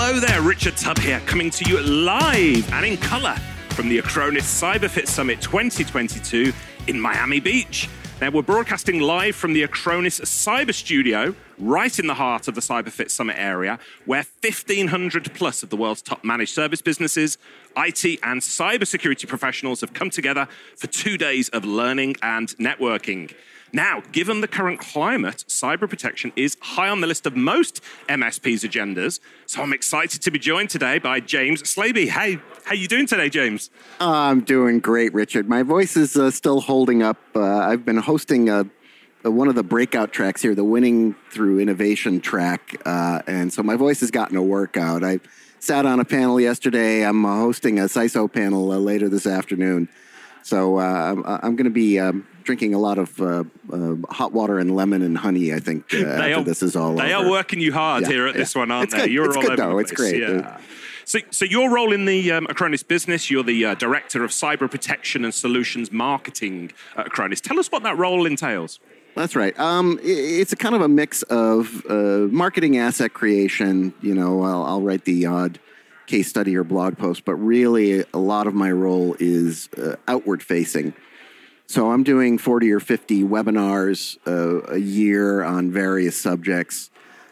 Hello there, Richard Tubb here, coming to you live and in color from the Acronis CyberFit Summit 2022 in Miami Beach. Now, we're broadcasting live from the Acronis Cyber Studio, right in the heart of the CyberFit Summit area, where 1,500 plus of the world's top managed service businesses, IT and cybersecurity professionals have come together for 2 days of learning and networking. Now, given the current climate, cyber protection is high on the list of most MSPs' agendas. So I'm excited to be joined today by James Slaby. Hey, how you doing today, James? I'm doing great, Richard. My voice is still holding up. I've been hosting one of the breakout tracks here, the Winning Through Innovation track. And so my voice has gotten a workout. I sat on a panel yesterday. I'm hosting a CISO panel later this afternoon. So I'm going to be drinking a lot of hot water and lemon and honey, I think, after this is all over. They are working you hard here at this one, aren't they? Good. You're it's all good, over though. the It's place. great. Yeah. So your role in the Acronis business, you're the Director of Cyber Protection and Solutions Marketing at Acronis. Tell us what that role entails. That's right. It's a kind of a mix of marketing asset creation. You know, I'll write the odd case study or blog post, but really a lot of my role is outward facing. So I'm doing 40 or 50 webinars a year on various subjects,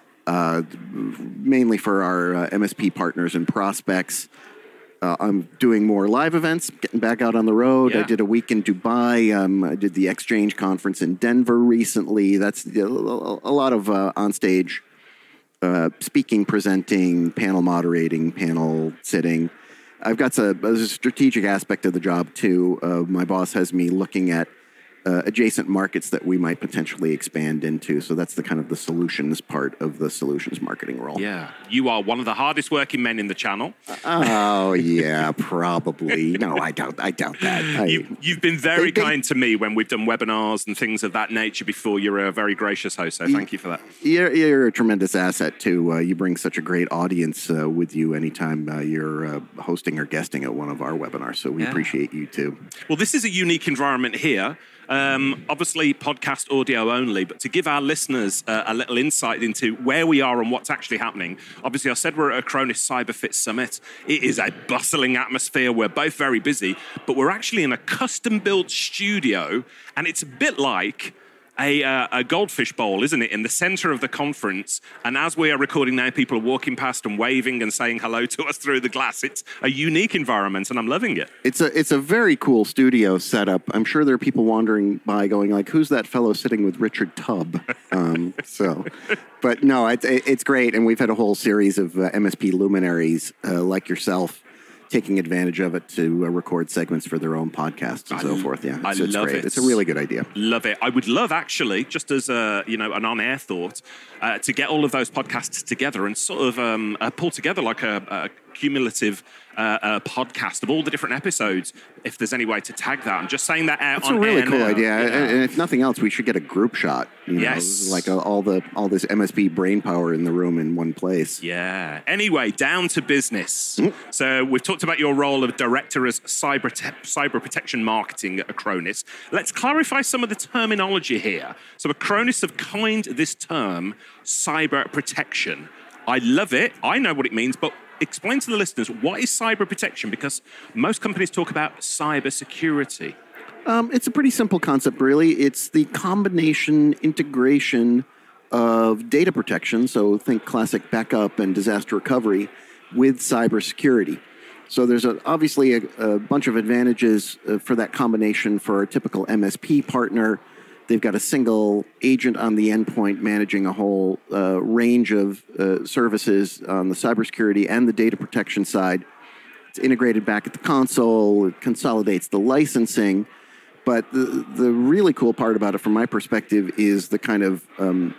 mainly for our MSP partners and prospects. I'm doing more live events, getting back out on the road. Yeah. I did a week in Dubai. I did the Exchange conference in Denver recently. That's a lot of onstage speaking, presenting, panel moderating, panel sitting. I've got a strategic aspect of the job, too. My boss has me looking at adjacent markets that we might potentially expand into. So that's the kind of the solutions part of the solutions marketing role. Yeah. You are one of the hardest working men in the channel. Oh, yeah, probably. No, I doubt that. You've been very kind to me when we've done webinars and things of that nature before. You're a very gracious host, so thank you for that. You're a tremendous asset, too. You bring such a great audience with you anytime you're hosting or guesting at one of our webinars, so we appreciate you, too. Well, this is a unique environment here. Obviously, podcast audio only, but to give our listeners a little insight into where we are and what's actually happening. Obviously, I said we're at Acronis CyberFit Summit. It is a bustling atmosphere. We're both very busy, but we're actually in a custom-built studio, and it's a bit like a goldfish bowl, isn't it, in the center of the conference. And as we are recording now, people are walking past and waving and saying hello to us through the glass. It's a unique environment, and I'm loving it. It's a very cool studio setup. I'm sure there are people wandering by going like, who's that fellow sitting with Richard Tubb? But no, it's great. And we've had a whole series of MSP luminaries like yourself taking advantage of it to record segments for their own podcasts and so forth. Yeah, I love it. It's a really good idea. Love it. I would love, actually, just as an on-air thought, to get all of those podcasts together and sort of pull together like a cumulative podcast of all the different episodes, if there's any way to tag that. I'm just saying that out That's on a really air cool now. idea. Yeah. And if nothing else, we should get a group shot. Yes. Like all this MSP brain power in the room in one place. Yeah. Anyway, down to business. So we've talked about your role of Director as Cyber Protection Marketing at Acronis. Let's clarify some of the terminology here. So Acronis have coined this term, cyber protection. I love it. I know what it means, but explain to the listeners, what is cyber protection? Because most companies talk about cyber security. It's a pretty simple concept, really. It's the combination integration of data protection, so think classic backup and disaster recovery, with cybersecurity. So there's obviously a bunch of advantages for that combination for a typical MSP partner. They've got a single agent on the endpoint managing a whole range of services on the cybersecurity and the data protection side. It's integrated back at the console. It consolidates the licensing. But the really cool part about it, from my perspective, is the kind of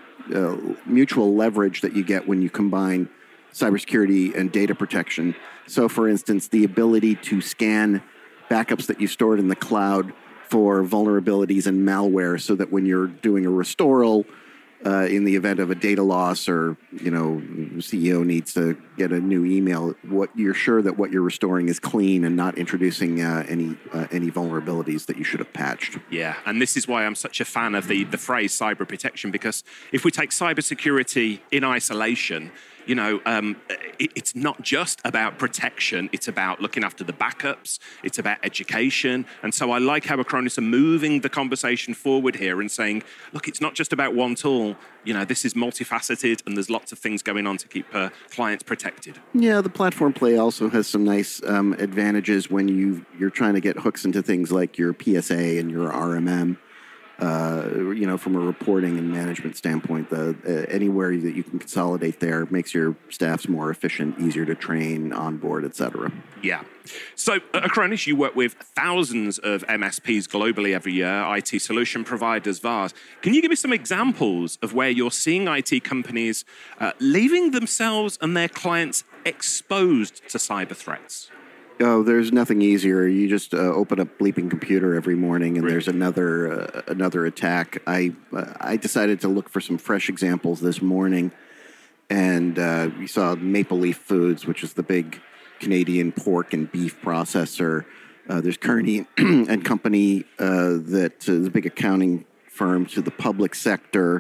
mutual leverage that you get when you combine cybersecurity and data protection. So, for instance, the ability to scan backups that you stored in the cloud for vulnerabilities and malware, so that when you're doing a restoral, in the event of a data loss, or CEO needs to get a new email, you're sure that what you're restoring is clean and not introducing any vulnerabilities that you should have patched. Yeah, and this is why I'm such a fan of the phrase cyber protection, because if we take cybersecurity in isolation, It's not just about protection. It's about looking after the backups. It's about education. And so I like how Acronis are moving the conversation forward here and saying, look, it's not just about one tool. This is multifaceted, and there's lots of things going on to keep clients protected. Yeah, the platform play also has some nice advantages when you're trying to get hooks into things like your PSA and your RMM. From a reporting and management standpoint, anywhere that you can consolidate there makes your staffs more efficient, easier to train, onboard, et cetera. Yeah. So at Acronis, you work with thousands of MSPs globally every year, IT solution providers, VARs. Can you give me some examples of where you're seeing IT companies leaving themselves and their clients exposed to cyber threats? Oh, there's nothing easier. You just open up Bleeping Computer every morning, and there's another attack. I decided to look for some fresh examples this morning, and we saw Maple Leaf Foods, which is the big Canadian pork and beef processor. There's Kearney and Company, that is a big accounting firm to the public sector,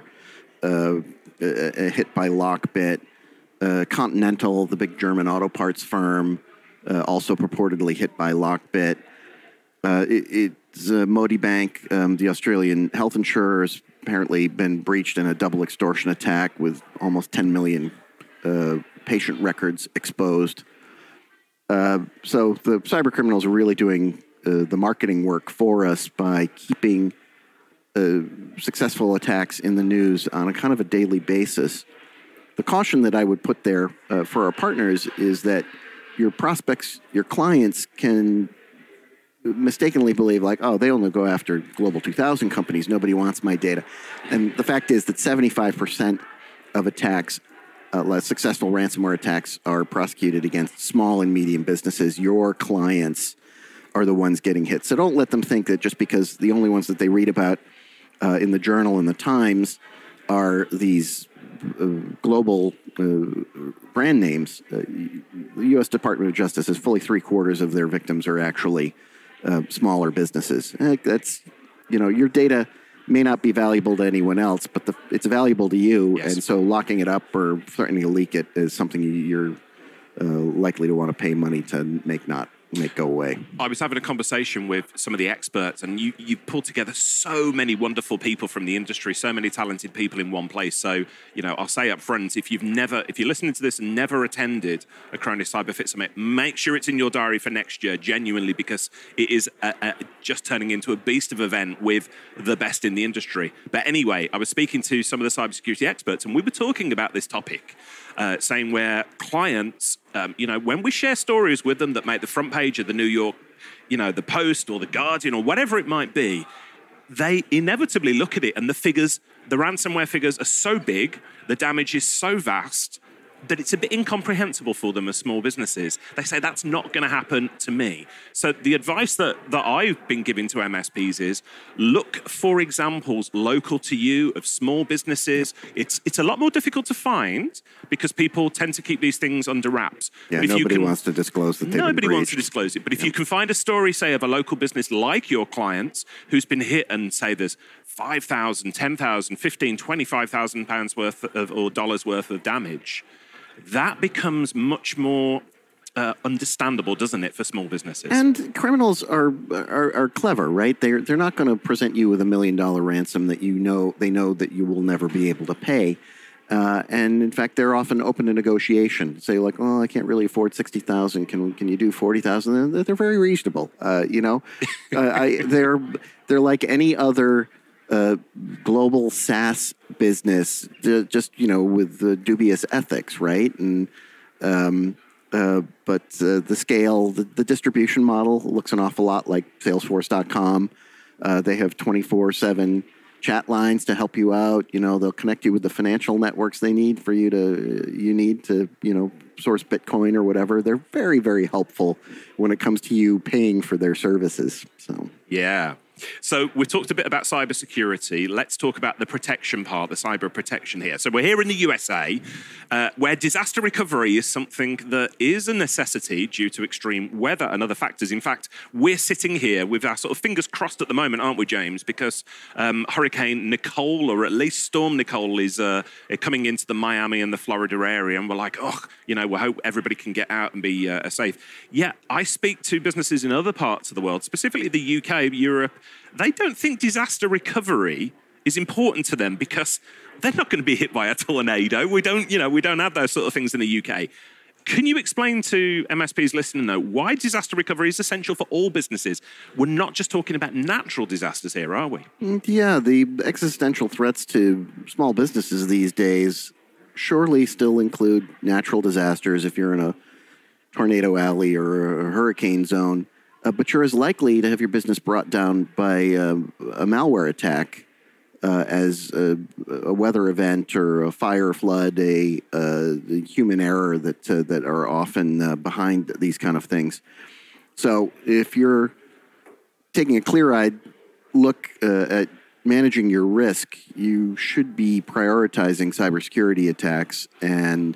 hit by Lockbit. Continental, the big German auto parts firm, also purportedly hit by Lockbit. It's Modi Bank, the Australian health insurer, has apparently been breached in a double extortion attack with almost 10 million patient records exposed. So the cyber criminals are really doing the marketing work for us by keeping successful attacks in the news on a kind of a daily basis. The caution that I would put there for our partners is that your prospects, your clients can mistakenly believe they only go after Global 2000 companies. Nobody wants my data. And the fact is that 75% of attacks, successful ransomware attacks, are prosecuted against small and medium businesses. Your clients are the ones getting hit. So don't let them think that just because the only ones that they read about in the Journal and the Times are these global brand names. The U.S. Department of Justice is fully 3/4 of their victims are actually smaller businesses. That's, your data may not be valuable to anyone else, but it's valuable to you. Yes. And so locking it up or threatening to leak it is something you're likely to want to pay money to make go away. I was having a conversation with some of the experts, and you pulled together so many wonderful people from the industry, so many talented people in one place. So, I'll say up front, if you're listening to this and never attended Acronis CyberFit Summit, make sure it's in your diary for next year, genuinely, because it is just turning into a beast of event with the best in the industry. But anyway, I was speaking to some of the cybersecurity experts, and we were talking about this topic, saying where clients, when we share stories with them that make the front page of the New York, the Post or the Guardian or whatever it might be, they inevitably look at it and the ransomware figures are so big, the damage is so vast that it's a bit incomprehensible for them as small businesses. They say, that's not going to happen to me. So the advice that I've been giving to MSPs is look for examples local to you of small businesses. It's a lot more difficult to find because people tend to keep these things under wraps. Yeah, nobody wants to disclose that they've been breached. Nobody wants to disclose it. But if you can find a story, say, of a local business like your clients who's been hit and say there's $5,000, $10,000, $15,000, $25,000 worth of, or dollars worth of damage, that becomes much more understandable, doesn't it, for small businesses? And criminals are clever, right? They're not going to present you with $1 million ransom that they know that you will never be able to pay. And in fact, they're often open to negotiation. Say I can't really afford $60,000. Can you do $40,000? They're very reasonable. They're like any other global SaaS business, just with the dubious ethics, right? And but the scale, the distribution model looks an awful lot like Salesforce.com. They have 24/7 chat lines to help you out. They'll connect you with the financial networks they need for you to source Bitcoin or whatever. They're very, very helpful when it comes to you paying for their services. So yeah. So we've talked a bit about cybersecurity. Let's talk about the protection part, the cyber protection here. So we're here in the USA, where disaster recovery is something that is a necessity due to extreme weather and other factors. In fact, we're sitting here with our sort of fingers crossed at the moment, aren't we, James? Because Hurricane Nicole, or at least Storm Nicole, is coming into the Miami and the Florida area, and we're like, we hope everybody can get out and be safe. Yeah, I speak to businesses in other parts of the world, specifically the UK, Europe. They don't think disaster recovery is important to them because they're not going to be hit by a tornado. We don't have those sort of things in the UK. Can you explain to MSPs listening, though, why disaster recovery is essential for all businesses? We're not just talking about natural disasters here, are we? Yeah, the existential threats to small businesses these days surely still include natural disasters if you're in a tornado alley or a hurricane zone. But you're as likely to have your business brought down by a malware attack as a weather event or a fire, flood, a human error that are often behind these kind of things. So if you're taking a clear-eyed look at managing your risk, you should be prioritizing cybersecurity attacks, and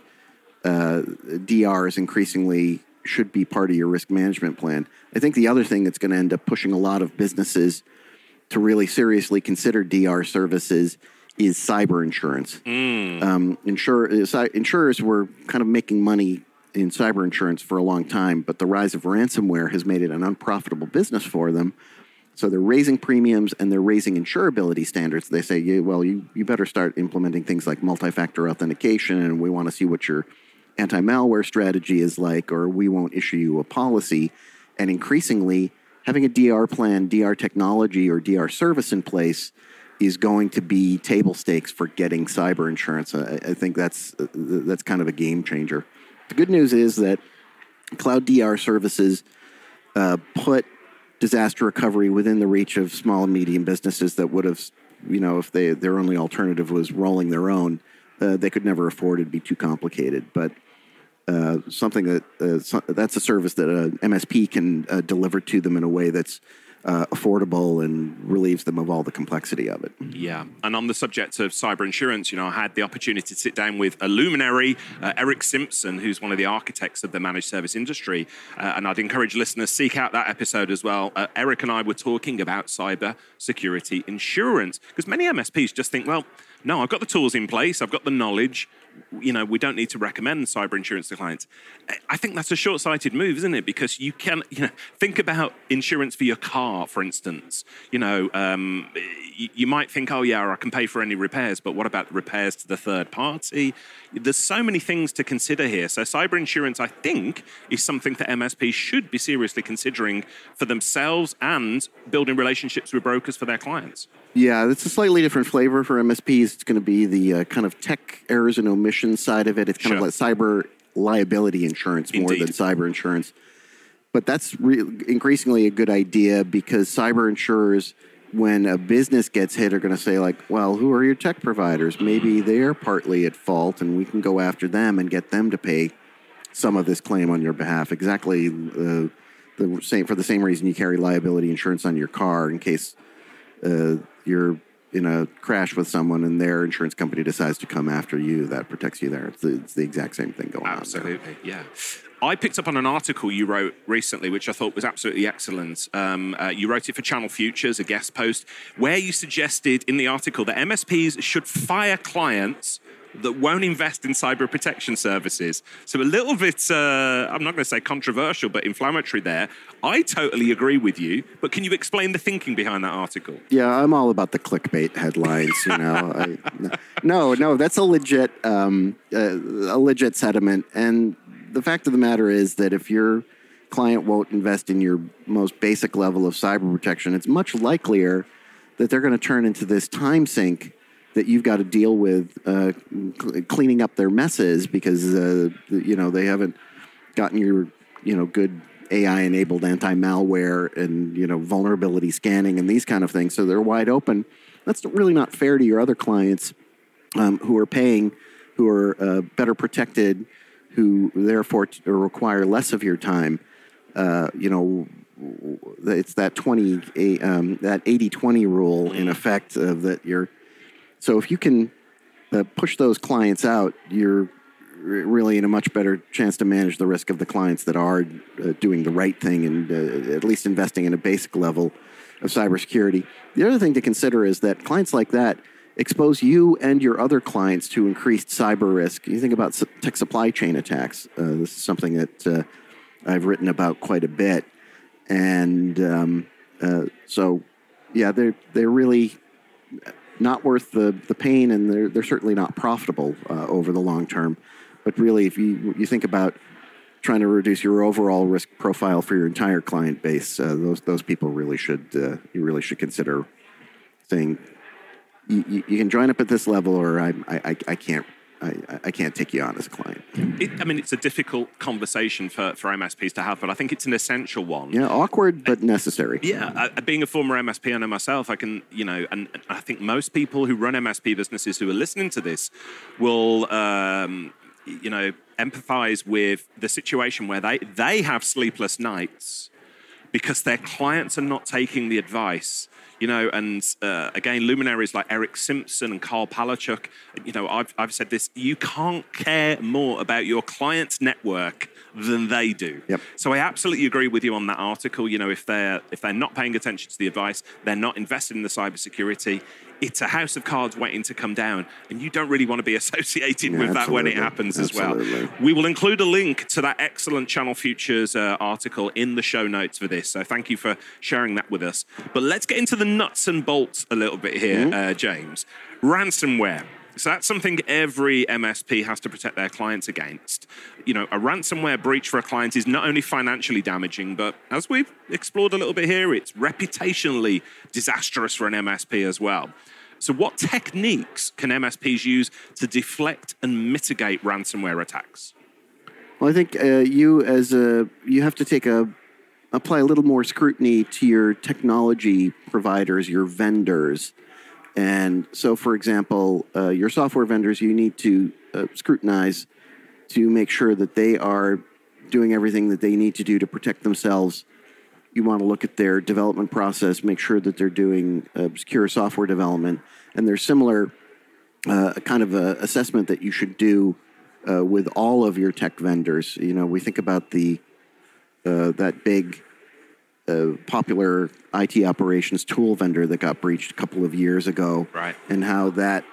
DRs increasingly should be part of your risk management plan. I think the other thing that's going to end up pushing a lot of businesses to really seriously consider DR services is cyber insurance. Insurers were kind of making money in cyber insurance for a long time, but the rise of ransomware has made it an unprofitable business for them. So they're raising premiums and they're raising insurability standards. They say, you better start implementing things like multi-factor authentication, and we want to see what your anti-malware strategy is like, or we won't issue you a policy. And increasingly, having a DR plan, DR technology, or DR service in place is going to be table stakes for getting cyber insurance. I think that's kind of a game changer. The good news is that cloud DR services put disaster recovery within the reach of small and medium businesses that would have, if their only alternative was rolling their own, they could never afford it. It'd be too complicated. But that's a service that an MSP can deliver to them in a way that's affordable and relieves them of all the complexity of it. Yeah, and on the subject of cyber insurance, I had the opportunity to sit down with a luminary, Eric Simpson, who's one of the architects of the managed service industry, and I'd encourage listeners to seek out that episode as well. Eric and I were talking about cyber security insurance, because many MSPs just think, well, no, I've got the tools in place, I've got the knowledge, we don't need to recommend cyber insurance to clients. I think that's a short-sighted move, isn't it? Because you can, think about insurance for your car, for instance. You might think, I can pay for any repairs, but what about the repairs to the third party? There's so many things to consider here. So cyber insurance, I think, is something that MSPs should be seriously considering for themselves and building relationships with brokers for their clients. Yeah, it's a slightly different flavor for MSPs. It's going to be the kind of tech errors and omissions side of it. It's kind of like cyber liability insurance more than cyber insurance. But that's increasingly a good idea, because cyber insurers, when a business gets hit, are going to say, who are your tech providers? Maybe they're partly at fault, and we can go after them and get them to pay some of this claim on your behalf. Exactly for the same reason you carry liability insurance on your car in case you're in a crash with someone and their insurance company decides to come after you. That protects you there. It's the exact same thing going on. Absolutely, yeah. I picked up on an article you wrote recently, which I thought was absolutely excellent. You wrote it for Channel Futures, a guest post, where you suggested in the article that MSPs should fire clients that won't invest in cyber protection services. So a little bit, I'm not going to say controversial, but inflammatory there. I totally agree with you, but can you explain the thinking behind that article? Yeah, I'm all about the clickbait headlines, No, that's a legit sentiment. And the fact of the matter is that if your client won't invest in your most basic level of cyber protection, it's much likelier that they're going to turn into this time sink that you've got to deal with cleaning up their messes because, they haven't gotten your, good AI-enabled anti-malware and, vulnerability scanning and these kind of things. So they're wide open. That's really not fair to your other clients who are paying, who are better protected, who therefore require less of your time. it's that 80-20 rule in effect that you're. So if you can push those clients out, you're really in a much better chance to manage the risk of the clients that are doing the right thing and at least investing in a basic level of cybersecurity. The other thing to consider is that clients like that expose you and your other clients to increased cyber risk. You think about tech supply chain attacks. This is something that I've written about quite a bit. And so, yeah, they're really not worth the pain, and they're certainly not profitable over the long term. But really, if you think about trying to reduce your overall risk profile for your entire client base, those people really should you really should consider saying you can join up at this level, or I can't take you on as a client. It's a difficult conversation for MSPs to have, but I think it's an essential one. Yeah, awkward but necessary. Yeah, being a former MSP owner myself, I can, and I think most people who run MSP businesses who are listening to this will, empathize with the situation where they have sleepless nights because their clients are not taking the advice. Again, luminaries like Eric Simpson and Carl Palachuk, I've said this, you can't care more about your client's network than they do. Yep. So I absolutely agree with you on that article. If they're not paying attention to the advice, they're not invested in the cybersecurity, it's a house of cards waiting to come down, and you don't really want to be associated with that when it happens as well. We will include a link to that excellent Channel Futures article in the show notes for this, so thank you for sharing that with us. But let's get into the nuts and bolts a little bit here, James. Ransomware. So that's something every MSP has to protect their clients against. A ransomware breach for a client is not only financially damaging, but as we've explored a little bit here, it's reputationally disastrous for an MSP as well. So what techniques can MSPs use to deflect and mitigate ransomware attacks? Well, I think you have to apply a little more scrutiny to your technology providers, your vendors. And so, for example, your software vendors, you need to scrutinize to make sure that they are doing everything that they need to do to protect themselves. You want to look at their development process, make sure that they're doing secure software development. And there's similar kind of assessment that you should do with all of your tech vendors. We think about that big popular IT operations tool vendor that got breached a couple of years ago, right? And how that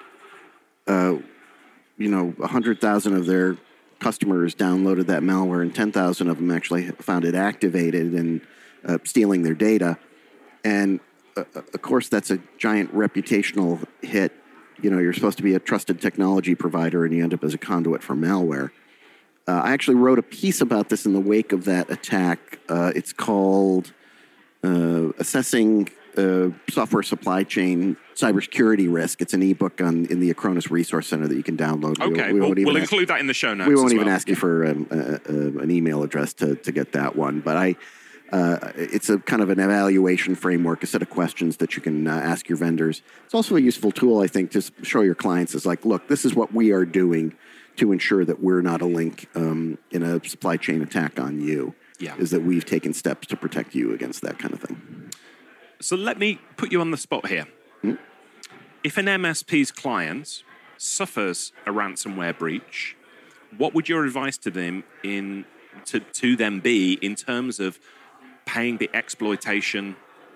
100,000 of their customers downloaded that malware, and 10,000 of them actually found it activated and stealing their data. And of course, that's a giant reputational hit. You're supposed to be a trusted technology provider, and you end up as a conduit for malware. I actually wrote a piece about this in the wake of that attack. It's called Assessing Software Supply Chain Cybersecurity Risk. It's an ebook in the Acronis Resource Center that you can download. Okay, we'll include that in the show notes. We won't even ask you for an email address to get that one. But it's a kind of an evaluation framework, a set of questions that you can ask your vendors. It's also a useful tool, I think, to show your clients is like, look, this is what we are doing to ensure that we're not a link in a supply chain attack on you. Yeah. Is that we've taken steps to protect you against that kind of thing. So let me put you on the spot here. If an MSP's client suffers a ransomware breach, what would your advice to them to them be in terms of paying the exploitation,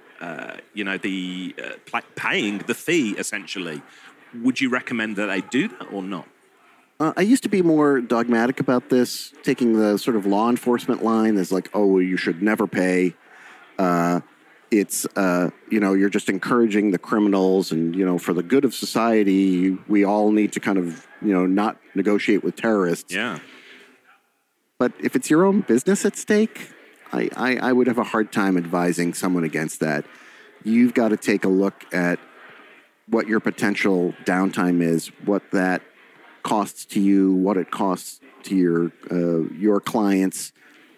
paying the fee, essentially? Would you recommend that they do that or not? I used to be more dogmatic about this, taking the sort of law enforcement line as like, oh, well, you should never pay. It's, you're just encouraging the criminals, and, for the good of society, we all need to kind of, not negotiate with terrorists. Yeah. But if it's your own business at stake, I would have a hard time advising someone against that. You've got to take a look at what your potential downtime is, what that costs to you, what it costs to your clients.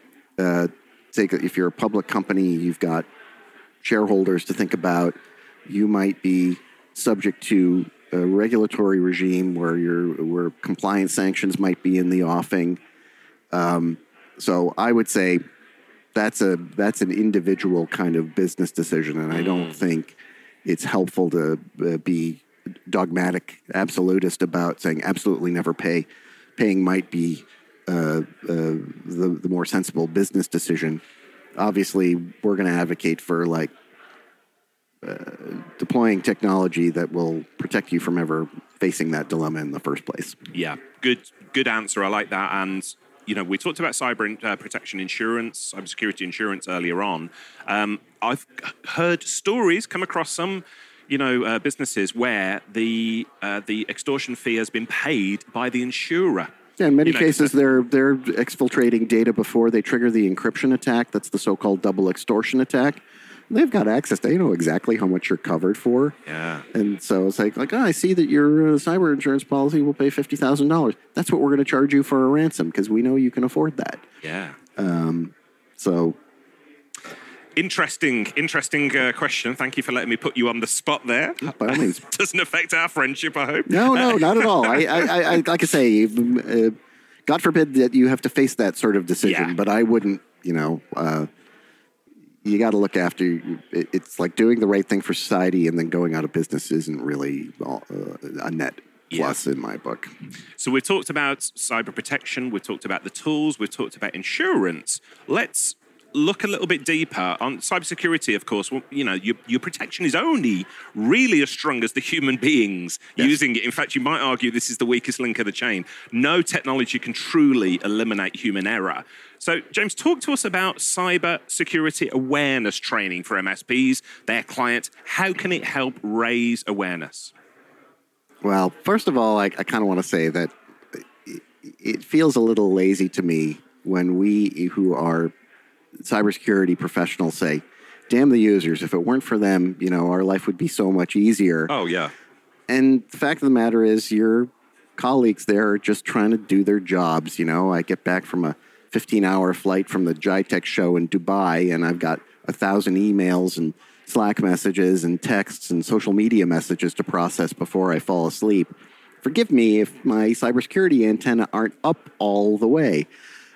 If you're a public company, you've got shareholders to think about. You might be subject to a regulatory regime where compliance sanctions might be in the offing. So I would say that's an individual kind of business decision, and I don't think it's helpful to be dogmatic, absolutist about saying absolutely never pay. Paying might be the more sensible business decision. Obviously, we're going to advocate for like deploying technology that will protect you from ever facing that dilemma in the first place. Yeah, good answer. I like that. And we talked about cyber protection insurance, cybersecurity insurance earlier on. I've heard stories come across some businesses where the extortion fee has been paid by the insurer. Yeah, in many cases, they're exfiltrating data before they trigger the encryption attack. That's the so-called double extortion attack. They've got access. They know exactly how much you're covered for. Yeah. And so it's like, I see that your cyber insurance policy will pay $50,000. That's what we're going to charge you for a ransom because we know you can afford that. Yeah. So... Interesting question. Thank you for letting me put you on the spot there. By all means. Doesn't affect our friendship, I hope. No, not at all. I like I say, God forbid that you have to face that sort of decision, but I wouldn't, you got to look after, it's like doing the right thing for society and then going out of business isn't really a net plus in my book. So we've talked about cyber protection, we've talked about the tools, we've talked about insurance. Let's look a little bit deeper on cybersecurity. Of course, your protection is only really as strong as the human beings using it. In fact, you might argue this is the weakest link of the chain. No technology can truly eliminate human error. So, James, talk to us about cybersecurity awareness training for MSPs, their clients. How can it help raise awareness? Well, first of all, I kind of want to say that it feels a little lazy to me when we who are cybersecurity professionals say, damn the users, if it weren't for them, our life would be so much easier. Oh, yeah. And the fact of the matter is your colleagues there are just trying to do their jobs. I get back from a 15-hour flight from the GITEX show in Dubai, and I've got 1,000 emails and Slack messages and texts and social media messages to process before I fall asleep. Forgive me if my cybersecurity antenna aren't up all the way.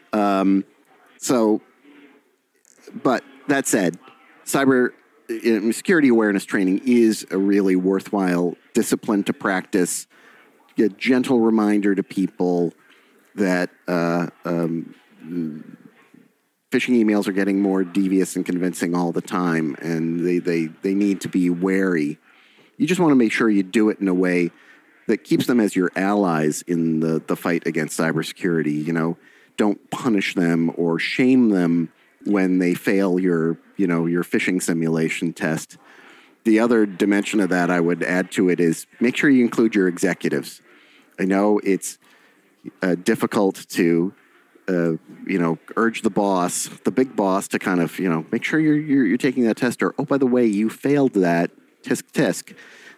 But that said, cyber security awareness training is a really worthwhile discipline to practice. A gentle reminder to people that phishing emails are getting more devious and convincing all the time, and they need to be wary. You just want to make sure you do it in a way that keeps them as your allies in the fight against cybersecurity. Don't punish them or shame them when they fail your phishing simulation test. The other dimension of that I would add to it is make sure you include your executives. I know it's difficult to, urge the boss, the big boss, to kind of, make sure you're taking that test. Or, oh, by the way, you failed that. Tisk.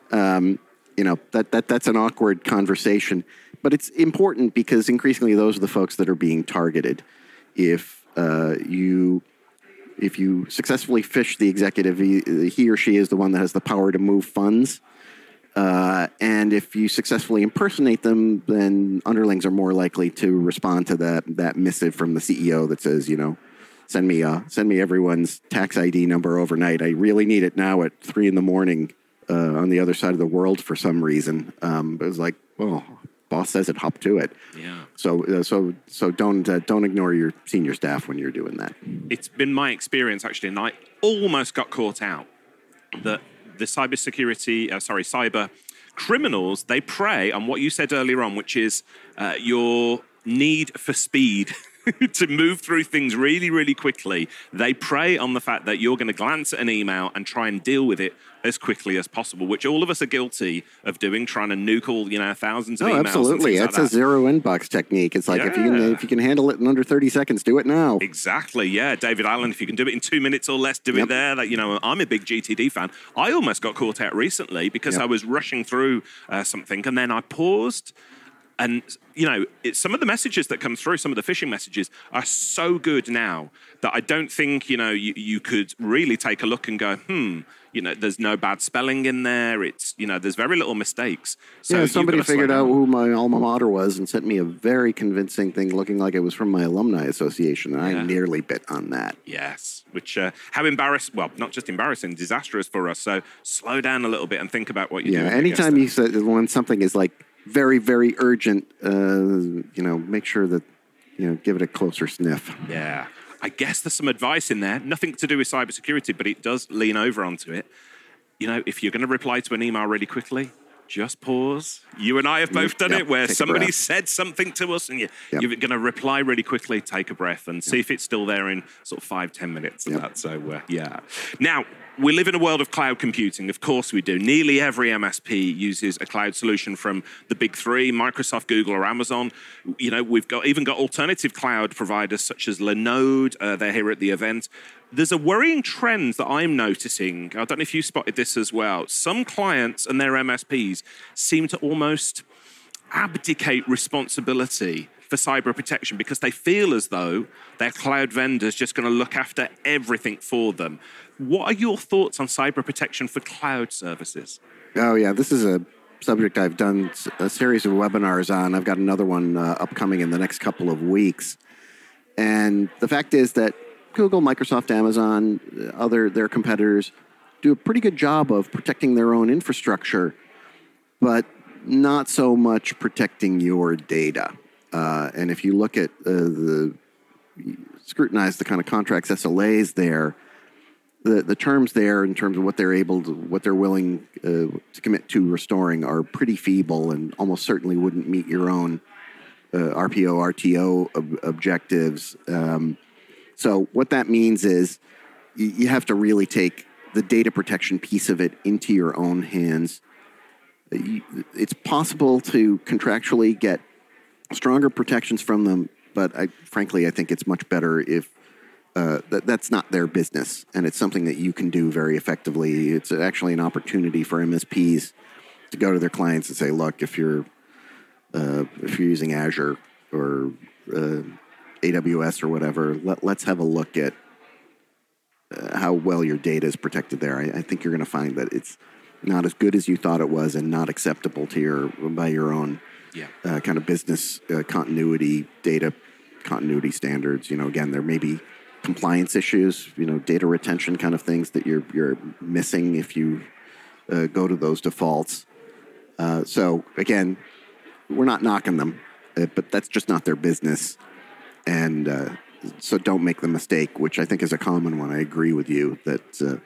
That's an awkward conversation, but it's important because increasingly those are the folks that are being targeted. If you successfully phish the executive, he or she is the one that has the power to move funds. And if you successfully impersonate them, then underlings are more likely to respond to that missive from the CEO that says, send me everyone's tax ID number overnight. I really need it now at 3 a.m. On the other side of the world for some reason. It was like, well, boss says it, hop to it. Yeah. So don't ignore your senior staff when you're doing that. It's been my experience actually, and I almost got caught out that the cyber criminals, they prey on what you said earlier on, which is your need for speed. To move through things really, really quickly. They prey on the fact that you're going to glance at an email and try and deal with it as quickly as possible, which all of us are guilty of doing, trying to nuke all, thousands of emails. Absolutely. That's a zero inbox technique. It's like, if you can handle it in under 30 seconds, do it now. Exactly. Yeah. David Allen, if you can do it in 2 minutes or less, do it there. I'm a big GTD fan. I almost got caught out recently because I was rushing through something and then I paused. And, some of the messages that come through, some of the phishing messages are so good now that I don't think, you could really take a look and go, there's no bad spelling in there. It's, there's very little mistakes. So somebody figured out who my alma mater was and sent me a very convincing thing looking like it was from my alumni association. And I nearly bit on that. Yes, which, how embarrassing, well, not just embarrassing, disastrous for us. So slow down a little bit and think about what you're doing. Anytime you said when something is like very, very urgent, make sure that, give it a closer sniff. Yeah. I guess there's some advice in there, nothing to do with cybersecurity, but it does lean over onto it. If you're going to reply to an email really quickly, just pause. You and I have both done it where somebody said something to us and you're going to reply really quickly, take a breath and see if it's still there in sort of 5-10 minutes. And that. So, Now, we live in a world of cloud computing. Of course we do. Nearly every MSP uses a cloud solution from the big three, Microsoft, Google, or Amazon. We've even got alternative cloud providers such as Linode. They're here at the event. There's a worrying trend that I'm noticing. I don't know if you spotted this as well. Some clients and their MSPs seem to almost abdicate responsibility for cyber protection because they feel as though their cloud vendor's just going to look after everything for them. What are your thoughts on cyber protection for cloud services? Oh, yeah. This is a subject I've done a series of webinars on. I've got another one upcoming in the next couple of weeks. And the fact is that Google, Microsoft, Amazon, their competitors do a pretty good job of protecting their own infrastructure, but not so much protecting your data. And if you look at scrutinize the kind of contracts, SLAs there, the terms there in terms of what they're willing to commit to restoring are pretty feeble and almost certainly wouldn't meet your own RPO, RTO objectives. So what that means is you have to really take the data protection piece of it into your own hands. It's possible to contractually get stronger protections from them, but frankly, I think it's much better if that's not their business, and it's something that you can do very effectively. It's actually an opportunity for MSPs to go to their clients and say, look, if you're using Azure or AWS or whatever, let's have a look at how well your data is protected there. I think you're going to find that it's not as good as you thought it was and not acceptable to by your own kind of business continuity, data continuity standards. Again, there may be compliance issues, data retention kind of things that you're missing if you go to those defaults. So again, we're not knocking them, but that's just not their business. And so don't make the mistake, which I think is a common one. I agree with you that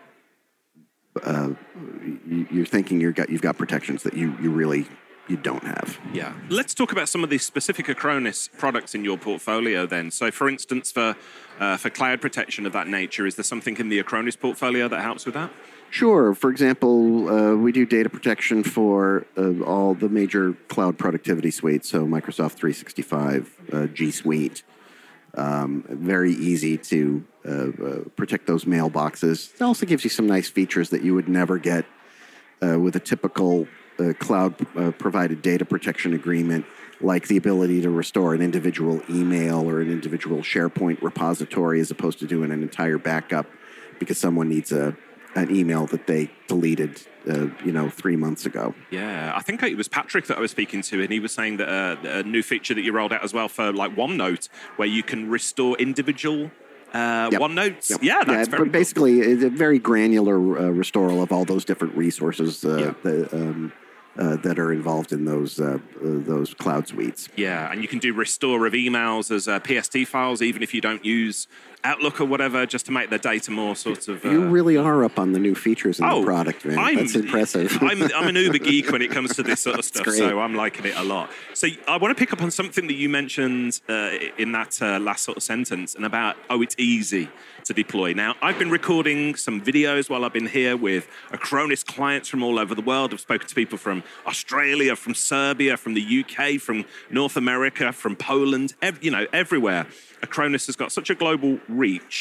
you're thinking you've got protections that you really don't have. Yeah. Let's talk about some of the specific Acronis products in your portfolio then. So for instance, for cloud protection of that nature, is there something in the Acronis portfolio that helps with that? Sure. For example, we do data protection for all the major cloud productivity suites, so Microsoft 365, G Suite. Very easy to protect those mailboxes. It also gives you some nice features that you would never get with a typical cloud-provided data protection agreement, like the ability to restore an individual email or an individual SharePoint repository as opposed to doing an entire backup because someone needs an email that they deleted 3 months ago. Yeah, I think it was Patrick that I was speaking to, and he was saying that a new feature that you rolled out as well for like OneNote, where you can restore individual OneNotes. Yep. Yeah, that's very basically cool. It's a very granular restoral of all those different resources that are involved in those cloud suites. Yeah, and you can do restore of emails as PST files, even if you don't use Outlook or whatever, just to make the data more sort of... You really are up on the new features in the product, man. That's impressive. I'm an uber geek when it comes to this sort of stuff, so I'm liking it a lot. So I want to pick up on something that you mentioned in that last sort of sentence, and about, it's easy to deploy. Now, I've been recording some videos while I've been here with Acronis clients from all over the world. I've spoken to people from Australia, from Serbia, from the UK, from North America, from Poland, everywhere. Acronis has got such a global reach. It's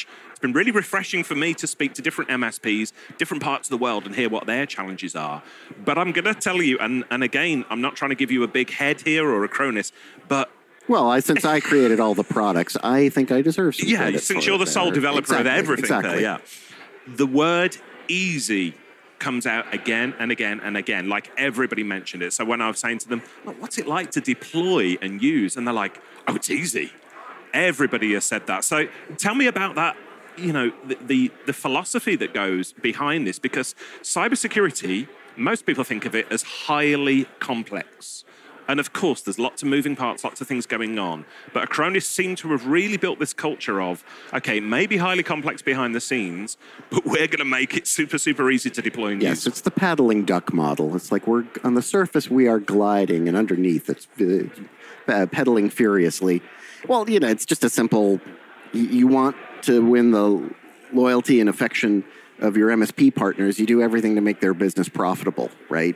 been really refreshing for me to speak to different MSPs, different parts of the world, and hear what their challenges are. But I'm going to tell you, and again, I'm not trying to give you a big head here or Acronis, but well, since I created all the products, I think I deserve some credit since for you're the sole developer of everything exactly. there, the word easy comes out again and again and again, like everybody mentioned it. So when I was saying to them, well, what's it like to deploy and use? And they're like, oh, it's easy. Everybody has said that. So tell me about that, the philosophy that goes behind this, because cybersecurity, most people think of it as highly complex. And of course, there's lots of moving parts, lots of things going on. But Acronis seem to have really built this culture of, okay, maybe highly complex behind the scenes, but we're going to make it super, super easy to deploy and use. Yes, it's the paddling duck model. It's like we're on the surface, we are gliding, and underneath, it's pedaling furiously. Well, it's just a simple, you want to win the loyalty and affection of your MSP partners, you do everything to make their business profitable, right?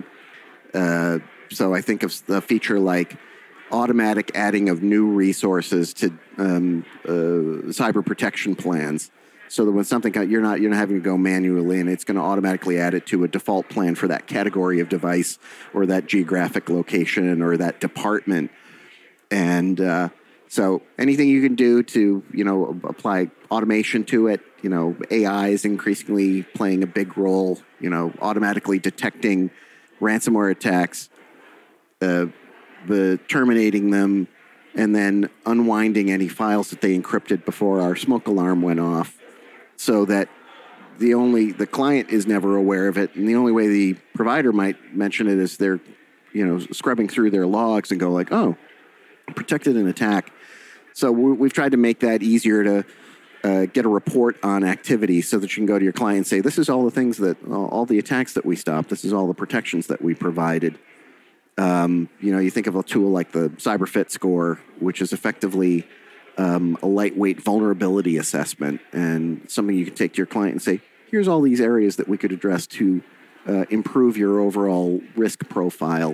So I think of the feature like automatic adding of new resources to cyber protection plans, so that when something you're not having to go manually, and it's going to automatically add it to a default plan for that category of device or that geographic location or that department. And so anything you can do to apply automation to it. AI is increasingly playing a big role. Automatically detecting ransomware attacks, terminating them, and then unwinding any files that they encrypted before our smoke alarm went off, so that the client is never aware of it, and the only way the provider might mention it is they're scrubbing through their logs and go like, oh, protected an attack. So we've tried to make that easier to get a report on activity, so that you can go to your client and say, this is all the things all the attacks that we stopped. This is all the protections that we provided. You think of a tool like the CyberFit score, which is effectively a lightweight vulnerability assessment, and something you can take to your client and say, here's all these areas that we could address to improve your overall risk profile.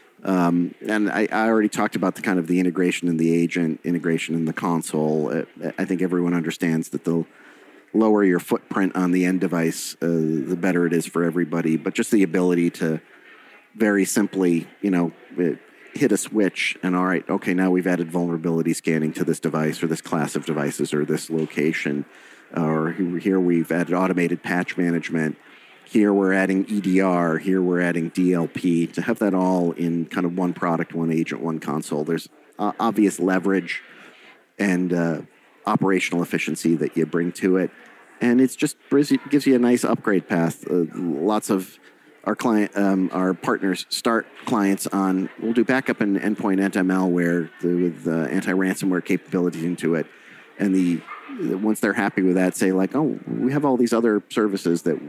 And I already talked about the kind of the integration in the agent, integration in the console. I think everyone understands that the lower your footprint on the end device, the better it is for everybody. But just the ability to very simply, hit a switch and all right, okay, now we've added vulnerability scanning to this device or this class of devices or this location, or here we've added automated patch management. Here we're adding EDR. Here we're adding DLP. To have that all in kind of one product, one agent, one console, there's obvious leverage and operational efficiency that you bring to it. And it's just gives you a nice upgrade path. Lots of our partners start clients on, we'll do backup and endpoint anti-malware with anti-ransomware capabilities into it. And once they're happy with that, say like, oh, we have all these other services that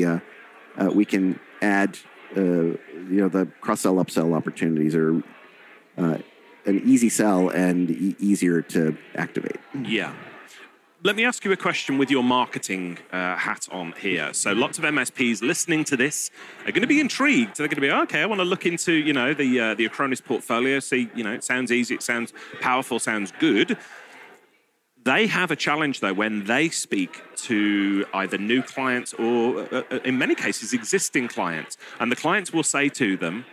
we can add, the cross-sell, upsell opportunities are an easy sell and easier to activate. Yeah. Let me ask you a question with your marketing hat on here. So lots of MSPs listening to this are going to be intrigued. They're going to be, okay, I want to look into, the Acronis portfolio. See, it sounds easy, it sounds powerful, sounds good. They have a challenge, though, when they speak to either new clients or, in many cases, existing clients. And the clients will say to them,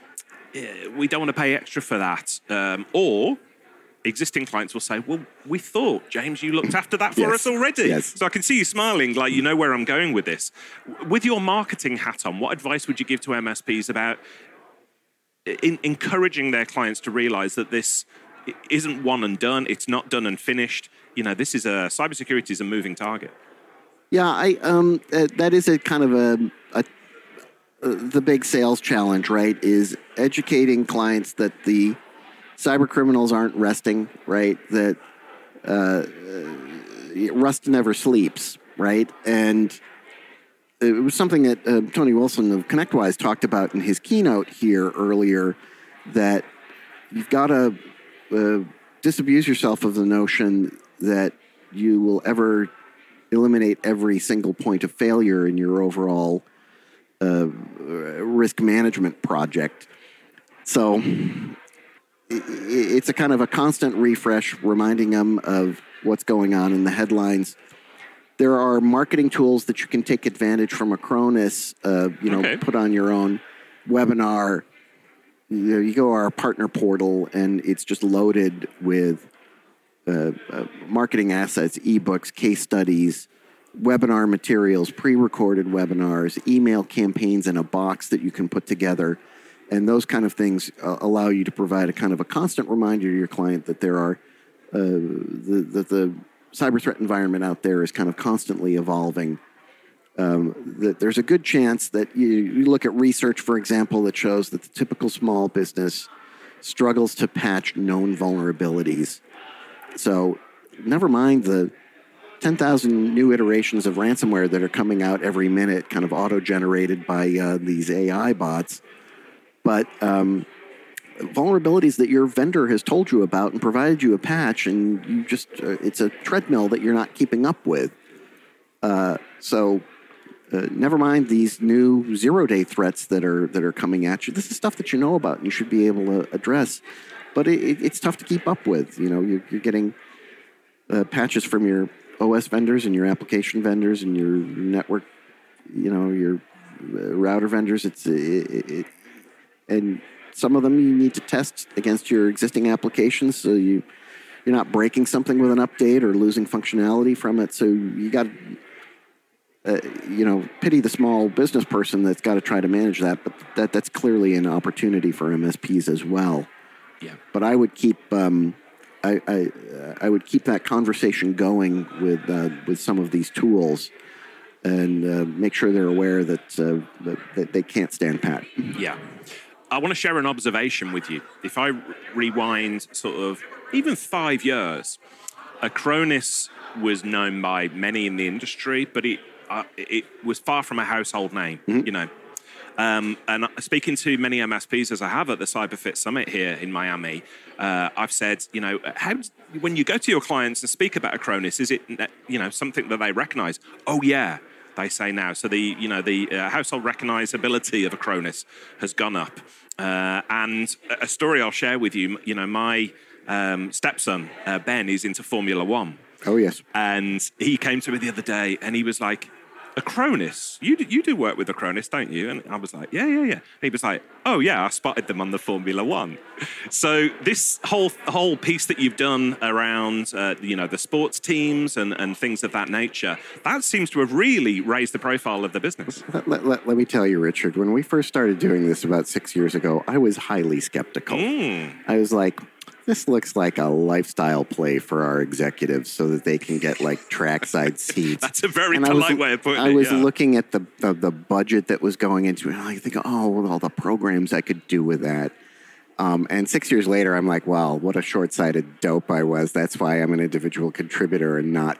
we don't want to pay extra for that. Or existing clients will say, well, we thought, James, you looked after that for us already. Yes. So I can see you smiling, like you know where I'm going with this. With your marketing hat on, what advice would you give to MSPs about encouraging their clients to realize that this isn't one and done, it's not done and finished? This is cybersecurity is a moving target. Yeah, that is a kind of the big sales challenge, right? Is educating clients that the cyber criminals aren't resting, right? That rust never sleeps, right? And it was something that Tony Wilson of ConnectWise talked about in his keynote here earlier, that you've got to disabuse yourself of the notion that you will ever eliminate every single point of failure in your overall risk management project. So it's a kind of a constant refresh, reminding them of what's going on in the headlines. There are marketing tools that you can take advantage from Acronis, put on your own webinar. You go to our partner portal, and it's just loaded with marketing assets, ebooks, case studies, webinar materials, pre-recorded webinars, email campaigns in a box that you can put together. And those kind of things allow you to provide a kind of a constant reminder to your client that there are the cyber threat environment out there is kind of constantly evolving. That there's a good chance that you look at research, for example, that shows that the typical small business struggles to patch known vulnerabilities. So never mind the 10,000 new iterations of ransomware that are coming out every minute, kind of auto-generated by these AI bots. But vulnerabilities that your vendor has told you about and provided you a patch, and you just it's a treadmill that you're not keeping up with. Never mind these new zero-day threats that are coming at you. This is stuff that you know about and you should be able to address. But it's tough to keep up with. You're getting patches from your OS vendors and your application vendors and your network, your router vendors. And some of them you need to test against your existing applications, so you're not breaking something with an update or losing functionality from it. So you got pity the small business person that's got to try to manage that. But that's clearly an opportunity for MSPs as well. Yeah. But I would keep I would keep that conversation going with some of these tools, and make sure they're aware that they can't stand pat. Yeah. I want to share an observation with you. If I rewind sort of even 5 years, Acronis was known by many in the industry, but it was far from a household name, And speaking to many MSPs, as I have at the CyberFit Summit here in Miami, I've said, when you go to your clients and speak about Acronis, is it, something that they recognize? Oh, yeah, they say now. So the household recognizability of Acronis has gone up. And a story I'll share with you, my stepson, Ben, is into Formula One. Oh, yes. And he came to me the other day and he was like, Acronis, you do work with Acronis, don't you? And I was like, yeah. And he was like, oh yeah, I spotted them on the Formula One. So this whole piece that you've done around, the sports teams and things of that nature, that seems to have really raised the profile of the business. Let me tell you, Richard, when we first started doing this about 6 years ago, I was highly skeptical. I was like, this looks like a lifestyle play for our executives so that they can get like trackside seats. That's a very polite way of putting it. I was looking at the budget that was going into it, and I think, all the programs I could do with that. And 6 years later, I'm like, wow, what a short-sighted dope I was. That's why I'm an individual contributor and not,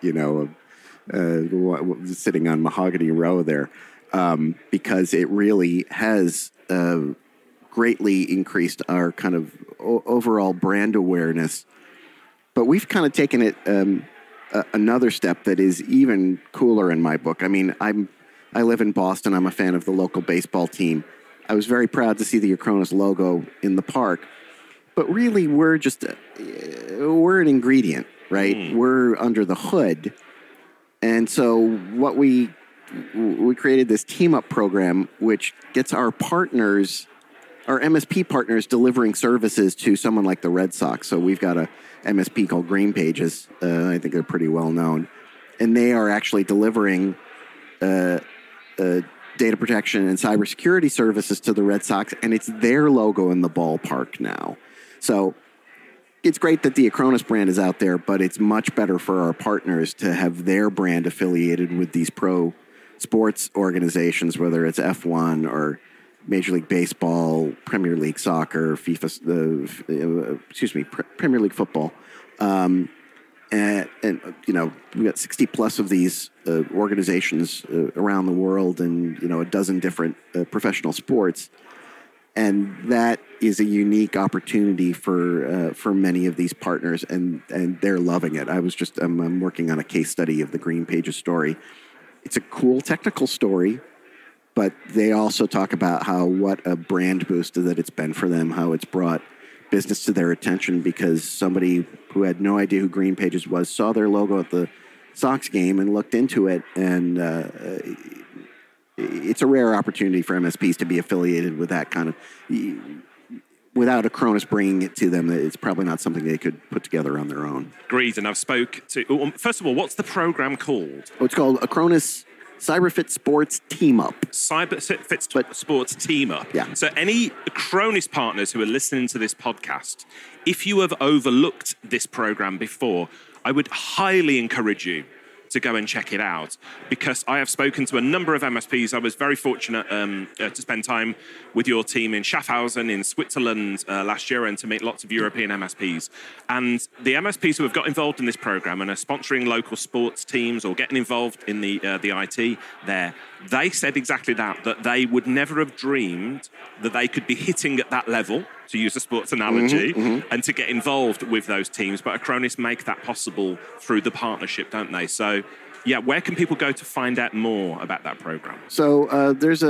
sitting on Mahogany Row there, because it really has greatly increased our kind of overall brand awareness. But we've kind of taken it another step that is even cooler in my book. I mean, I live in Boston. I'm a fan of the local baseball team. I was very proud to see the Acronis logo in the park. But really, we're an ingredient, right? We're under the hood. And so what we created this team up program, which gets our MSP partners delivering services to someone like the Red Sox. So we've got a MSP called Green Pages. I think they're pretty well known. And they are actually delivering data protection and cybersecurity services to the Red Sox, and it's their logo in the ballpark now. So it's great that the Acronis brand is out there, but it's much better for our partners to have their brand affiliated with these pro sports organizations, whether it's F1 or Major League Baseball, Premier League Soccer, Premier League Football. And we got 60 plus of these organizations around the world, and a dozen different professional sports, and that is a unique opportunity for many of these partners, and they're loving it. I'm working on a case study of the Green Pages story. It's a cool technical story, but they also talk about what a brand boost that it's been for them, how it's brought business to their attention because somebody who had no idea who Green Pages was saw their logo at the Sox game and looked into it, and it's a rare opportunity for MSPs to be affiliated with that kind of. Without Acronis bringing it to them, it's probably not something they could put together on their own. Agreed, and I've spoke to... First of all, what's the program called? Oh, it's called Acronis CyberFit Sports Team Up. CyberFit Sports Team Up. Yeah. So any Acronis partners who are listening to this podcast, if you have overlooked this program before, I would highly encourage you to go and check it out, because I have spoken to a number of MSPs. I was very fortunate to spend time with your team in Schaffhausen in Switzerland last year, and to meet lots of European MSPs. And the MSPs who have got involved in this program and are sponsoring local sports teams or getting involved in the IT there, they said exactly that they would never have dreamed that they could be hitting at that level, to use a sports analogy, and to get involved with those teams. But Acronis make that possible through the partnership, don't they? So, yeah, where can people go to find out more about that program? So there's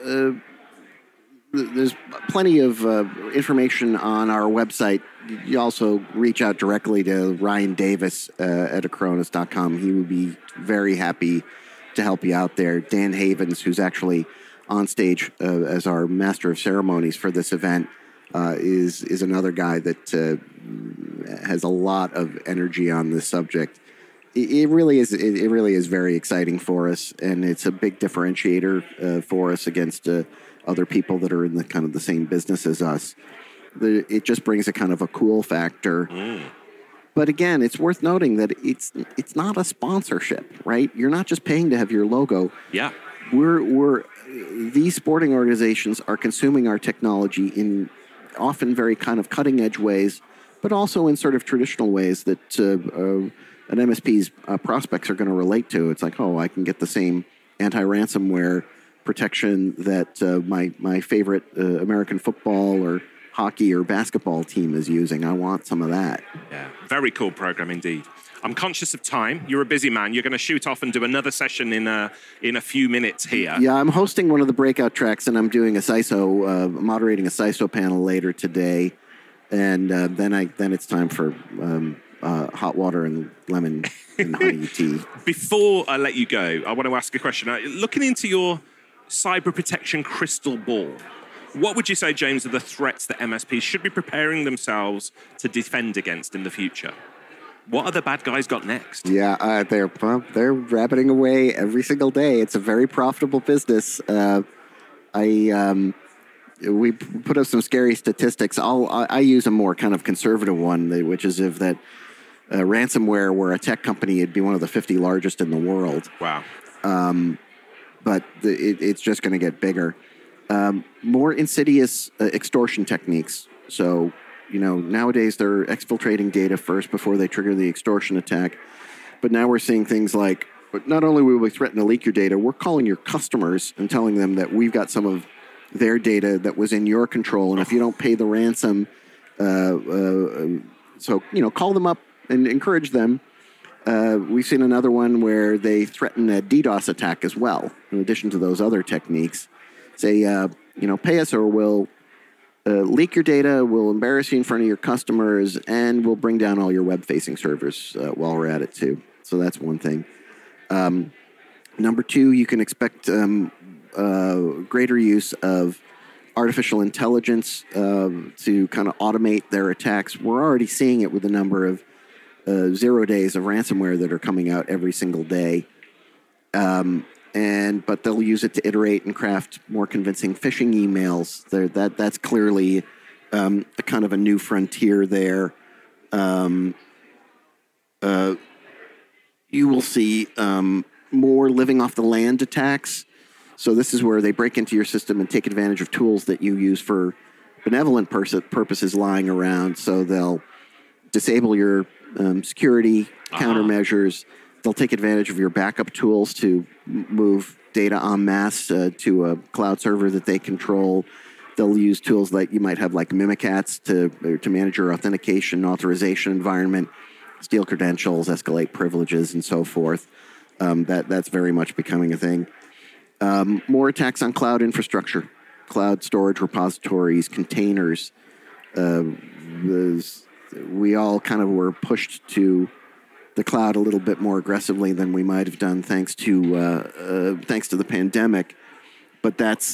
plenty of information on our website. You also reach out directly to Ryan Davis at Acronis.com. He would be very happy to help you out there. Dan Havens, who's actually on stage as our master of ceremonies for this event, is another guy that has a lot of energy on this subject. It really is very exciting for us, and it's a big differentiator for us against other people that are in the kind of the same business as us. It just brings a kind of a cool factor. But again, it's worth noting that it's not a sponsorship, right? You're not just paying to have your logo. Yeah. These sporting organizations are consuming our technology in often very kind of cutting edge ways, but also in sort of traditional ways that an MSP's prospects are going to relate to. It's like, oh, I can get the same anti-ransomware protection that my favorite American football or hockey or basketball team is using. I want some of that. Yeah, very cool program indeed. I'm conscious of time. You're a busy man. You're going to shoot off and do another session in a few minutes here. Yeah, I'm hosting one of the breakout tracks, and I'm doing a CISO, moderating a CISO panel later today, and then it's time for hot water and lemon and honey tea. Before I let you go, I want to ask a question. Looking into your cyber protection crystal ball, what would you say, James, are the threats that MSPs should be preparing themselves to defend against in the future? What are the bad guys got next? Yeah, they're rabbiting away every single day. It's a very profitable business. We put up some scary statistics. I use a more kind of conservative one, which is if that ransomware were a tech company, it'd be one of the 50 largest in the world. Wow. But it's just going to get bigger. More insidious extortion techniques. So, nowadays they're exfiltrating data first before they trigger the extortion attack. But now we're seeing things like, not only will we threaten to leak your data, we're calling your customers and telling them that we've got some of their data that was in your control. And if you don't pay the ransom, call them up and encourage them. We've seen another one where they threaten a DDoS attack as well, in addition to those other techniques. Say, pay us or we'll leak your data, we'll embarrass you in front of your customers, and we'll bring down all your web-facing servers while we're at it, too. So that's one thing. Number two, you can expect greater use of artificial intelligence to kind of automate their attacks. We're already seeing it with the number of 0 days of ransomware that are coming out every single day. But they'll use it to iterate and craft more convincing phishing emails. That's clearly a kind of a new frontier there. You will see more living off the land attacks. So this is where they break into your system and take advantage of tools that you use for benevolent purposes lying around. So they'll disable your security countermeasures. They'll take advantage of your backup tools to move data en masse to a cloud server that they control. They'll use tools that you might have like Mimikatz to manage your authentication authorization environment, steal credentials, escalate privileges, and so forth. That's very much becoming a thing. More attacks on cloud infrastructure, cloud storage repositories, containers. We all kind of were pushed to the cloud a little bit more aggressively than we might have done thanks to the pandemic. But that's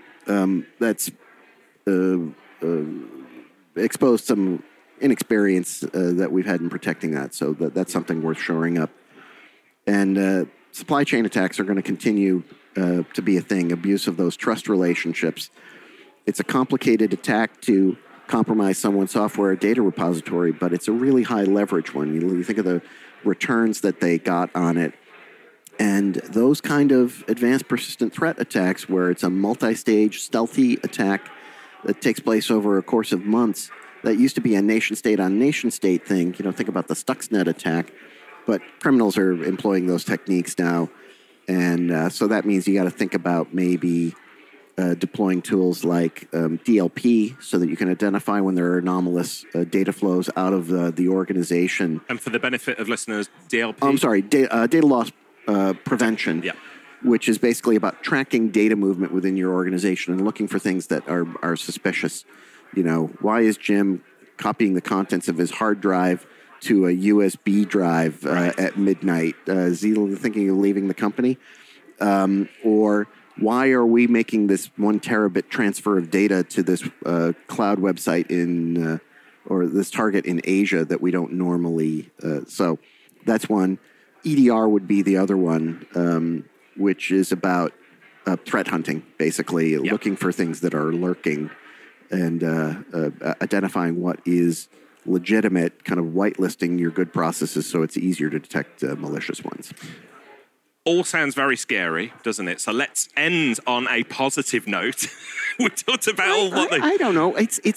exposed some inexperience that we've had in protecting that. So that's something worth shoring up. And supply chain attacks are going to continue to be a thing. Abuse of those trust relationships. It's a complicated attack to compromise someone's software or data repository, but it's a really high leverage one. You think of the returns that they got on it. And those kind of advanced persistent threat attacks, where it's a multi-stage stealthy attack that takes place over a course of months, that used to be a nation-state on nation-state thing. Think about the Stuxnet attack, but criminals are employing those techniques now. And so that means you got to think about maybe deploying tools like DLP so that you can identify when there are anomalous data flows out of the organization. And for the benefit of listeners, DLP? I'm sorry, data loss prevention, which is basically about tracking data movement within your organization and looking for things that are suspicious. Why is Jim copying the contents of his hard drive to a USB drive at midnight? Is he thinking of leaving the company? Or why are we making this 1 terabit transfer of data to this cloud website or this target in Asia that we don't normally? So that's one. EDR would be the other one, which is about threat hunting, basically, looking for things that are lurking and identifying what is legitimate, kind of whitelisting your good processes so it's easier to detect malicious ones. All sounds very scary, doesn't it? So let's end on a positive note. We talked about I don't know.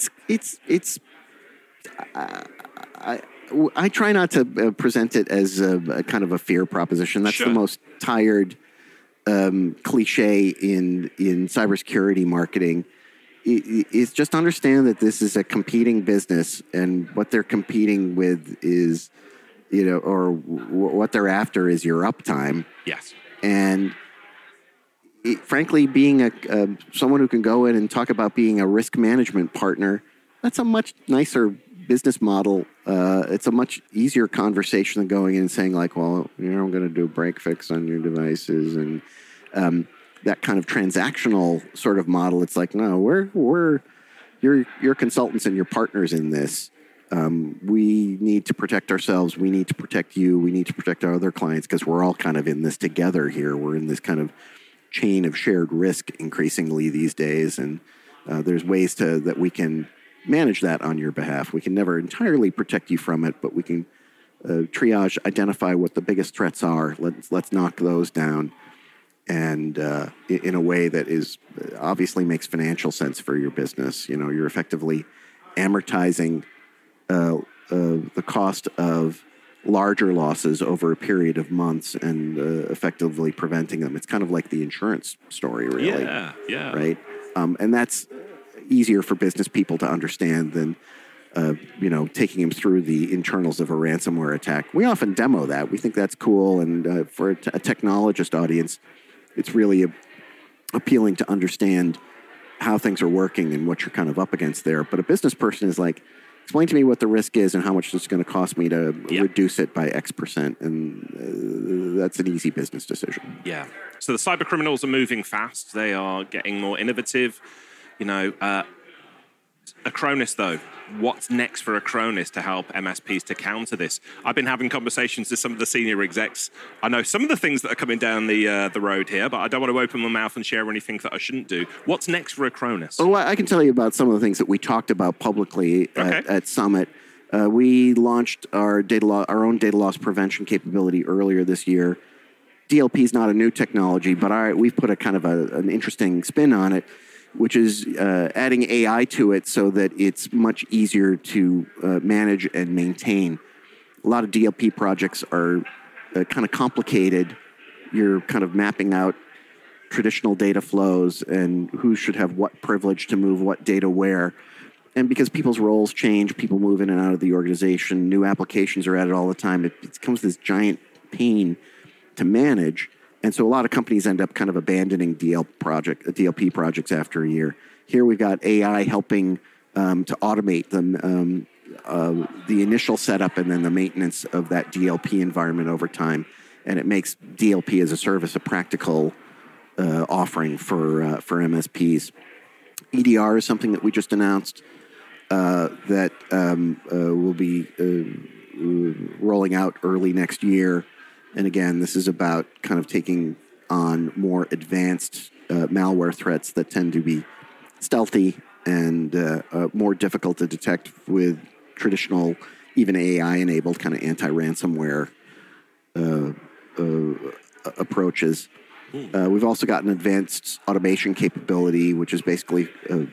I try not to present it as a kind of a fear proposition. That's the most tired cliche in cybersecurity marketing. It's just understand that this is a competing business, and what they're competing with is, or what they're after is your uptime. Yes. And frankly, being someone who can go in and talk about being a risk management partner, that's a much nicer business model. It's a much easier conversation than going in and saying like, well, I'm going to do a break fix on your devices and that kind of transactional sort of model. It's like, no, we're your consultants and your partners in this. We need to protect ourselves. We need to protect you. We need to protect our other clients because we're all kind of in this together here. We're in this kind of chain of shared risk increasingly these days. And there's ways that we can manage that on your behalf. We can never entirely protect you from it, but we can triage, identify what the biggest threats are. Let's knock those down. And in a way that is obviously makes financial sense for your business. You're effectively amortizing the cost of larger losses over a period of months and effectively preventing them. It's kind of like the insurance story, really. Yeah. Right? And that's easier for business people to understand than taking them through the internals of a ransomware attack. We often demo that. We think that's cool, and for a technologist audience, it's really appealing to understand how things are working and what you're kind of up against there. But a business person is like, explain to me what the risk is and how much it's going to cost me to reduce it by X%. And that's an easy business decision. Yeah. So the cyber criminals are moving fast. They are getting more innovative. Acronis, though, what's next for Acronis to help MSPs to counter this? I've been having conversations with some of the senior execs. I know some of the things that are coming down the road here, but I don't want to open my mouth and share anything that I shouldn't do. What's next for Acronis? Oh, I can tell you about some of the things that we talked about publicly at Summit. We launched our own data loss prevention capability earlier this year. DLP is not a new technology, but we've put a kind of an interesting spin on it, which is adding AI to it so that it's much easier to manage and maintain. A lot of DLP projects are kind of complicated. You're kind of mapping out traditional data flows and who should have what privilege to move what data where. And because people's roles change, people move in and out of the organization, new applications are added all the time, it becomes this giant pain to manage. And so a lot of companies end up kind of abandoning DLP projects after a year. Here we've got AI helping to automate them the initial setup and then the maintenance of that DLP environment over time. And it makes DLP as a service a practical offering for MSPs. EDR is something that we just announced that will be rolling out early next year. And again, this is about kind of taking on more advanced malware threats that tend to be stealthy and more difficult to detect with traditional, even AI-enabled kind of anti-ransomware approaches. We've also got an advanced automation capability, which is basically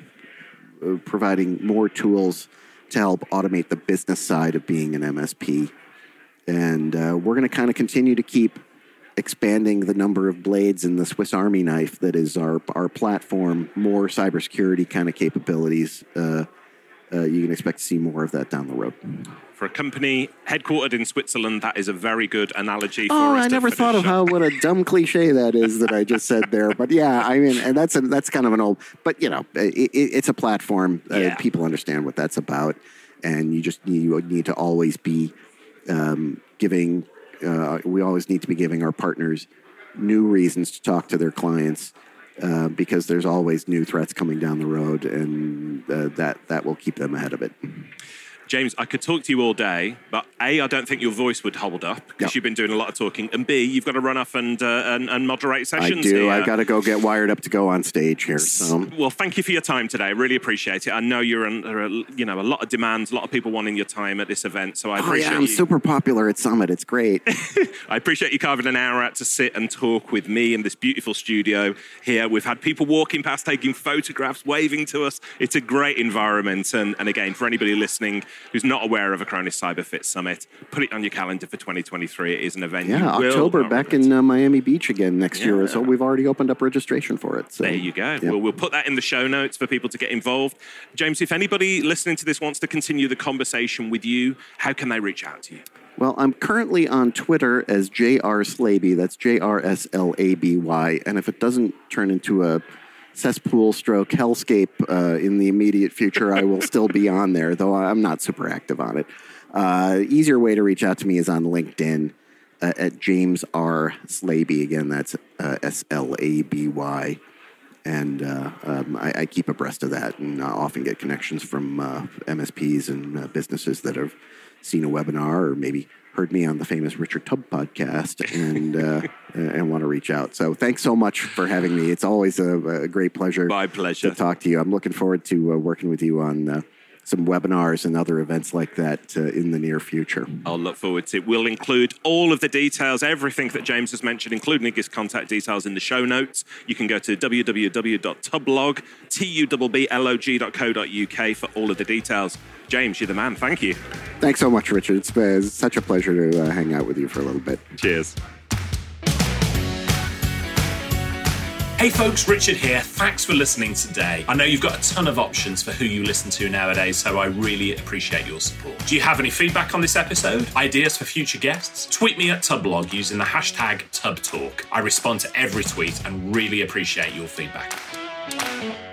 providing more tools to help automate the business side of being an MSP. And we're going to kind of continue to keep expanding the number of blades in the Swiss Army knife that is our platform, more cybersecurity kind of capabilities. You can expect to see more of that down the road. For a company headquartered in Switzerland, that is a very good analogy for us. Oh, I never thought of what a dumb cliche that is that I just said there. But yeah, I mean, and that's kind of an old, but it's a platform. People understand what that's about. And you need to always be giving, we always need to be giving our partners new reasons to talk to their clients. Because there's always new threats coming down the road, and that will keep them ahead of it. James, I could talk to you all day, but A, I don't think your voice would hold up because you've been doing a lot of talking, and B, you've got to run off and moderate sessions. I do. Here. I got to go get wired up to go on stage here. So. Well, thank you for your time today. I really appreciate it. I know you're under a lot of demands, a lot of people wanting your time at this event, so I appreciate I'm super popular at Summit. It's great. I appreciate you carving an hour out to sit and talk with me in this beautiful studio here. We've had people walking past, taking photographs, waving to us. It's a great environment, and again, for anybody listening who's not aware of Acronis CyberFit Summit, put it on your calendar for 2023. It is an event. Yeah, October back in Miami Beach again next year. So we've already opened up registration for it. So. There you go. Yeah. We'll put that in the show notes for people to get involved. James, if anybody listening to this wants to continue the conversation with you, how can they reach out to you? Well, I'm currently on Twitter as JR Slaby. That's JRSLABY. And if it doesn't turn into a cesspool stroke hellscape in the immediate future, I will still be on there, though I'm not super active on it. Easier way to reach out to me is on LinkedIn at James R. Slaby. Again, that's SLABY. And I keep abreast of that and often get connections from MSPs and businesses that have seen a webinar or maybe heard me on the famous Richard Tubb podcast and want to reach out. So thanks so much for having me. It's always a great pleasure. My pleasure. To talk to you. I'm looking forward to working with you on some webinars and other events like that in the near future. I'll look forward to it. We'll include all of the details, everything that James has mentioned, including his contact details in the show notes. You can go to www.tublog.co.uk for all of the details. James, you're the man. Thank you. Thanks so much, Richard. It's such a pleasure to hang out with you for a little bit. Cheers. Hey folks, Richard here. Thanks for listening today. I know you've got a ton of options for who you listen to nowadays, so I really appreciate your support. Do you have any feedback on this episode? Ideas for future guests? Tweet me at Tublog using the hashtag TubTalk. I respond to every tweet and really appreciate your feedback.